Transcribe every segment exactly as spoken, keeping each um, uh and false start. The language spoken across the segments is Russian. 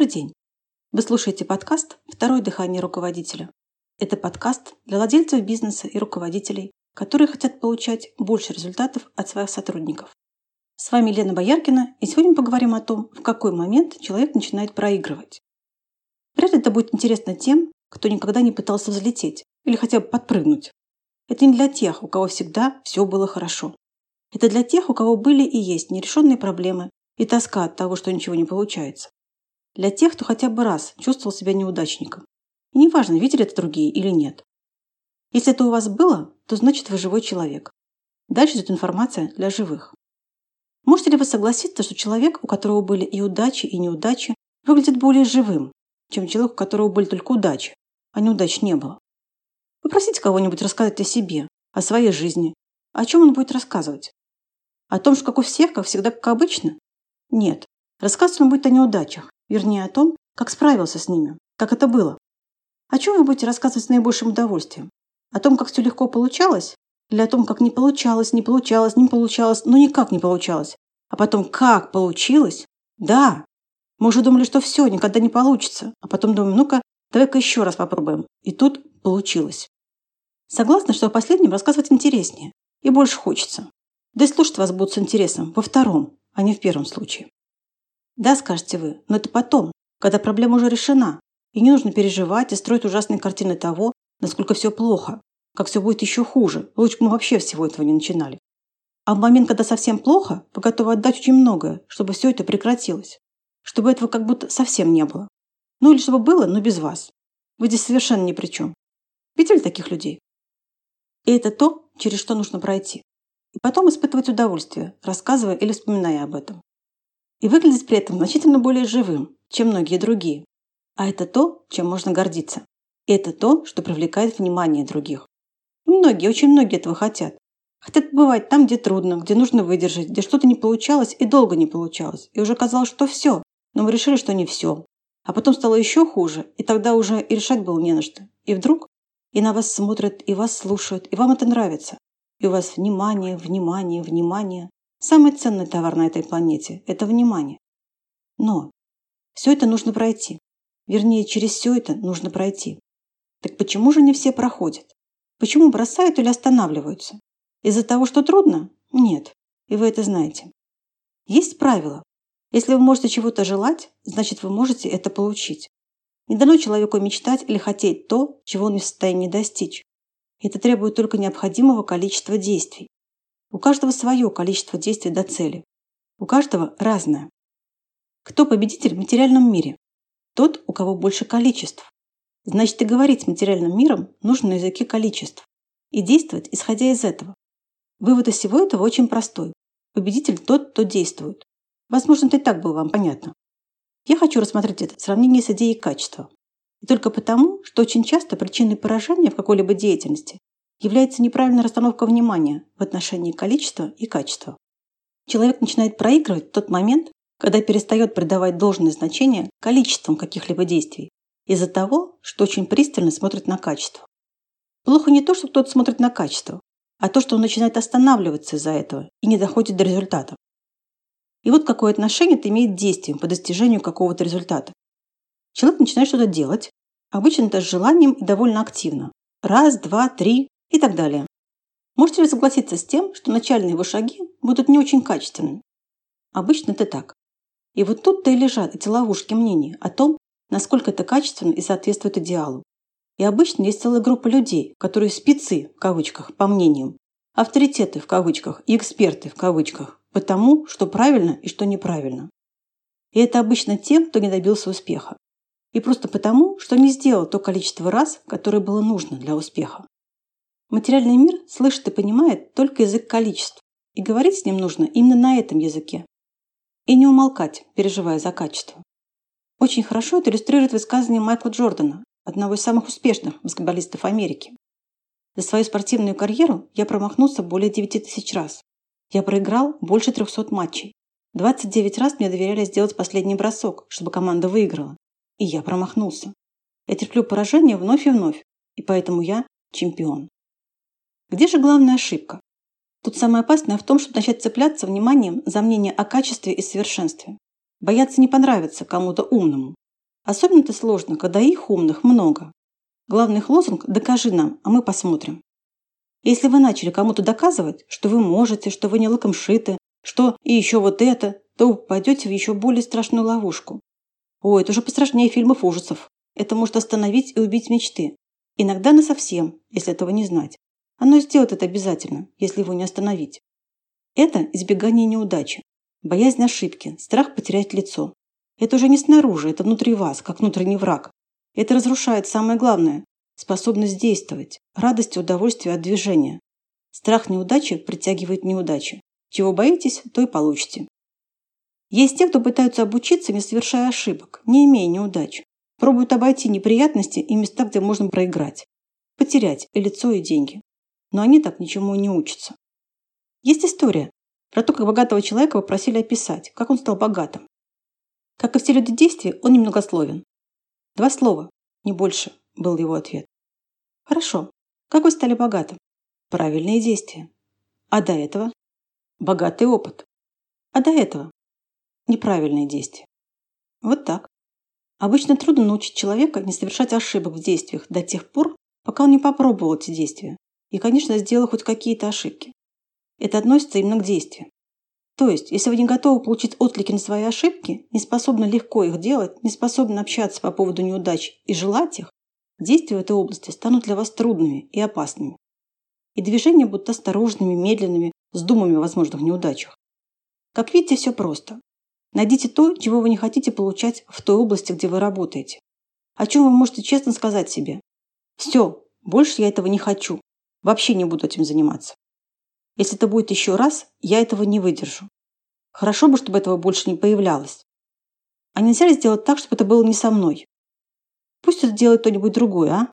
Добрый день! Вы слушаете подкаст «Второе дыхание руководителя». Это подкаст для владельцев бизнеса и руководителей, которые хотят получать больше результатов от своих сотрудников. С вами Лена Бояркина, и сегодня мы поговорим о том, в какой момент человек начинает проигрывать. Вряд ли это будет интересно тем, кто никогда не пытался взлететь или хотя бы подпрыгнуть. Это не для тех, у кого всегда все было хорошо. Это для тех, у кого были и есть нерешенные проблемы и тоска от того, что ничего не получается. Для тех, кто хотя бы раз чувствовал себя неудачником. И неважно, видели это другие или нет. Если это у вас было, то значит вы живой человек. Дальше идет информация для живых. Можете ли вы согласиться, что человек, у которого были и удачи, и неудачи, выглядит более живым, чем человек, у которого были только удачи, а неудач не было? Попросите кого-нибудь рассказать о себе, о своей жизни. О чем он будет рассказывать? О том, что как у всех, как всегда, как обычно? Нет. Рассказывать он будет о неудачах. Вернее, о том, как справился с ними, как это было. О чем вы будете рассказывать с наибольшим удовольствием? О том, как все легко получалось? Или о том, как не получалось, не получалось, не получалось, но никак не получалось? А потом, как получилось? Да! Мы уже думали, что все, никогда не получится. А потом думаем, ну-ка, давай-ка еще раз попробуем. И тут получилось. Согласна, что о последнем рассказывать интереснее. И больше хочется. Да и слушать вас будут с интересом во втором, а не в первом случае. Да, скажете вы, но это потом, когда проблема уже решена, и не нужно переживать и строить ужасные картины того, насколько все плохо, как все будет еще хуже, лучше бы мы вообще всего этого не начинали. А в момент, когда совсем плохо, вы готовы отдать очень многое, чтобы все это прекратилось, чтобы этого как будто совсем не было. Ну или чтобы было, но без вас. Вы здесь совершенно ни при чем. Видели таких людей? И это то, через что нужно пройти. И потом испытывать удовольствие, рассказывая или вспоминая об этом. И выглядеть при этом значительно более живым, чем многие другие. А это то, чем можно гордиться. И это то, что привлекает внимание других. И многие, очень многие этого хотят. Хотят побывать там, где трудно, где нужно выдержать, где что-то не получалось и долго не получалось. И уже казалось, что все, но мы решили, что не все. А потом стало еще хуже, и тогда уже и решать было не на что. И вдруг и на вас смотрят, и вас слушают, и вам это нравится. И у вас внимание, внимание, внимание. Самый ценный товар на этой планете – это внимание. Но все это нужно пройти. Вернее, через все это нужно пройти. Так почему же не все проходят? Почему бросают или останавливаются? Из-за того, что трудно? Нет. И вы это знаете. Есть правило. Если вы можете чего-то желать, значит, вы можете это получить. Не дано человеку мечтать или хотеть то, чего он не в состоянии достичь. Это требует только необходимого количества действий. У каждого свое количество действий до цели. У каждого разное. Кто победитель в материальном мире? Тот, у кого больше количеств. Значит, и говорить с материальным миром нужно на языке количеств. И действовать, исходя из этого. Вывод из всего этого очень простой. Победитель тот, кто действует. Возможно, это и так было вам понятно. Я хочу рассмотреть это в сравнении с идеей качества. И только потому, что очень часто причиной поражения в какой-либо деятельности является неправильная расстановка внимания в отношении количества и качества. Человек начинает проигрывать в тот момент, когда перестает придавать должное значение количествам каких-либо действий из-за того, что очень пристально смотрит на качество. Плохо не то, что кто-то смотрит на качество, а то, что он начинает останавливаться из-за этого и не доходит до результата. И вот какое отношение это имеет к действиям по достижению какого-то результата. Человек начинает что-то делать, обычно это с желанием и довольно активно. Раз, два, три и так далее. Можете ли согласиться с тем, что начальные его шаги будут не очень качественными? Обычно это так. И вот тут-то и лежат эти ловушки мнений о том, насколько это качественно и соответствует идеалу. И обычно есть целая группа людей, которые спецы, в кавычках, по мнениям, авторитеты, в кавычках, и эксперты, в кавычках, по тому, что правильно и что неправильно. И это обычно тем, кто не добился успеха. И просто потому, что не сделал то количество раз, которое было нужно для успеха. Материальный мир слышит и понимает только язык количеств, и говорить с ним нужно именно на этом языке. И не умолкать, переживая за качество. Очень хорошо это иллюстрирует высказывание Майкла Джордана, одного из самых успешных баскетболистов Америки. За свою спортивную карьеру я промахнулся более девяти тысяч раз. Я проиграл больше трехсот матчей. двадцать девять раз мне доверяли сделать последний бросок, чтобы команда выиграла. И я промахнулся. Я терплю поражение вновь и вновь, и поэтому я чемпион. Где же главная ошибка? Тут самое опасное в том, чтобы начать цепляться вниманием за мнение о качестве и совершенстве. Бояться не понравиться кому-то умному. Особенно это сложно, когда их умных много. Главный их лозунг «докажи нам, а мы посмотрим». Если вы начали кому-то доказывать, что вы можете, что вы не лыком шиты, что и еще вот это, то вы попадете в еще более страшную ловушку. О, это уже пострашнее фильмов ужасов. Это может остановить и убить мечты. Иногда насовсем, если этого не знать. Оно сделает это обязательно, если его не остановить. Это избегание неудачи, боязнь ошибки, страх потерять лицо. Это уже не снаружи, это внутри вас, как внутренний враг. Это разрушает самое главное – способность действовать, радость и удовольствие от движения. Страх неудачи притягивает неудачи. Чего боитесь, то и получите. Есть те, кто пытаются обучиться, не совершая ошибок, не имея неудач. Пробуют обойти неприятности и места, где можно проиграть. Потерять и лицо, и деньги. Но они так ничему и не учатся. Есть история про то, как богатого человека попросили описать, как он стал богатым. Как и все люди действия, он немногословен. Два слова, не больше, был его ответ. Хорошо. Как вы стали богатым? Правильные действия. А до этого? Богатый опыт. А до этого? Неправильные действия. Вот так. Обычно трудно научить человека не совершать ошибок в действиях до тех пор, пока он не попробовал эти действия и, конечно, сделал хоть какие-то ошибки. Это относится именно к действию. То есть, если вы не готовы получить отклики на свои ошибки, не способны легко их делать, не способны общаться по поводу неудач и желать их, действия в этой области станут для вас трудными и опасными. И движения будут осторожными, медленными, с думами о возможных неудачах. Как видите, все просто. Найдите то, чего вы не хотите получать в той области, где вы работаете. О чем вы можете честно сказать себе. Все, больше я этого не хочу. Вообще не буду этим заниматься. Если это будет еще раз, я этого не выдержу. Хорошо бы, чтобы этого больше не появлялось. А нельзя ли сделать так, чтобы это было не со мной? Пусть это делает кто-нибудь другой, а?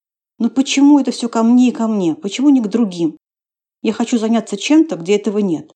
Но почему это все ко мне и ко мне? Почему не к другим? Я хочу заняться чем-то, где этого нет.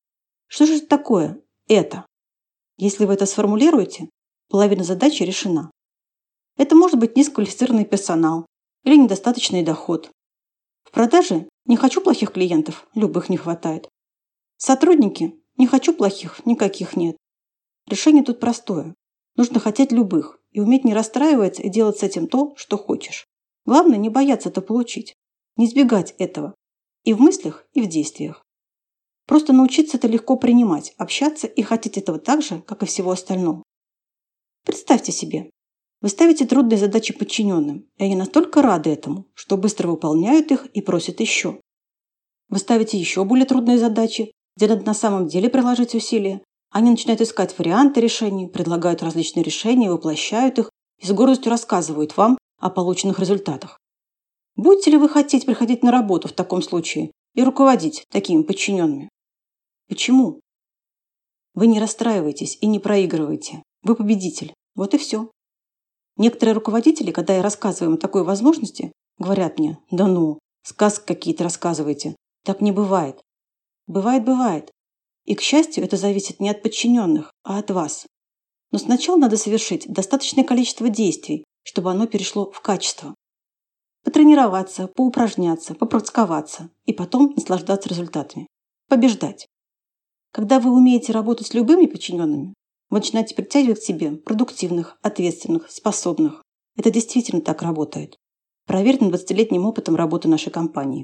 Что же это такое? Это. Если вы это сформулируете, половина задачи решена. Это может быть низкоквалифицированный персонал или недостаточный доход. В продаже не хочу плохих клиентов, любых не хватает. Сотрудники не хочу плохих, никаких нет. Решение тут простое. Нужно хотеть любых и уметь не расстраиваться и делать с этим то, что хочешь. Главное не бояться это получить, не избегать этого и в мыслях, и в действиях. Просто научиться это легко принимать, общаться и хотеть этого так же, как и всего остального. Представьте себе, вы ставите трудные задачи подчиненным, и они настолько рады этому, что быстро выполняют их и просят еще. Вы ставите еще более трудные задачи, где надо на самом деле приложить усилия. Они начинают искать варианты решений, предлагают различные решения, воплощают их и с гордостью рассказывают вам о полученных результатах. Будете ли вы хотеть приходить на работу в таком случае и руководить такими подчиненными? Почему? Вы не расстраиваетесь и не проигрываете. Вы победитель. Вот и все. Некоторые руководители, когда я рассказываю им о такой возможности, говорят мне: да ну, сказки какие-то рассказываете. Так не бывает. Бывает, бывает. И, к счастью, это зависит не от подчиненных, а от вас. Но сначала надо совершить достаточное количество действий, чтобы оно перешло в качество. Потренироваться, поупражняться, попрактиковаться и потом наслаждаться результатами. Побеждать. Когда вы умеете работать с любыми подчиненными, вы начинаете притягивать к себе продуктивных, ответственных, способных. Это действительно так работает. Проверено двадцатилетним опытом работы нашей компании.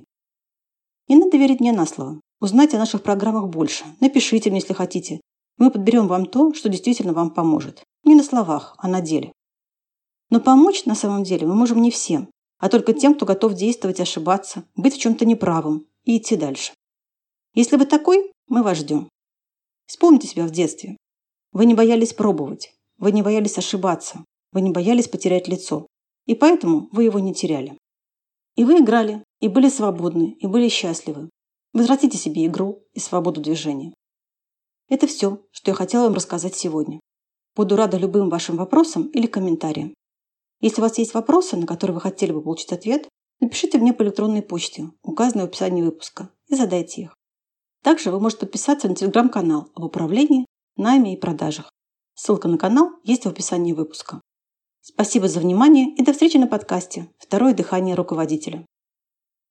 Не надо верить мне на слово. Узнайте о наших программах больше. Напишите мне, если хотите. Мы подберем вам то, что действительно вам поможет. Не на словах, а на деле. Но помочь на самом деле мы можем не всем, а только тем, кто готов действовать, ошибаться, быть в чем-то неправым и идти дальше. Если вы такой, мы вас ждем. Вспомните себя в детстве. Вы не боялись пробовать, вы не боялись ошибаться, вы не боялись потерять лицо, и поэтому вы его не теряли. И вы играли, и были свободны, и были счастливы. Возвратите себе игру и свободу движения. Это все, что я хотела вам рассказать сегодня. Буду рада любым вашим вопросам или комментариям. Если у вас есть вопросы, на которые вы хотели бы получить ответ, напишите мне по электронной почте, указанной в описании выпуска, и задайте их. Также вы можете подписаться на телеграм-канал об управлении, найме и продажах. Ссылка на канал есть в описании выпуска. Спасибо за внимание и до встречи на подкасте «Второе дыхание руководителя».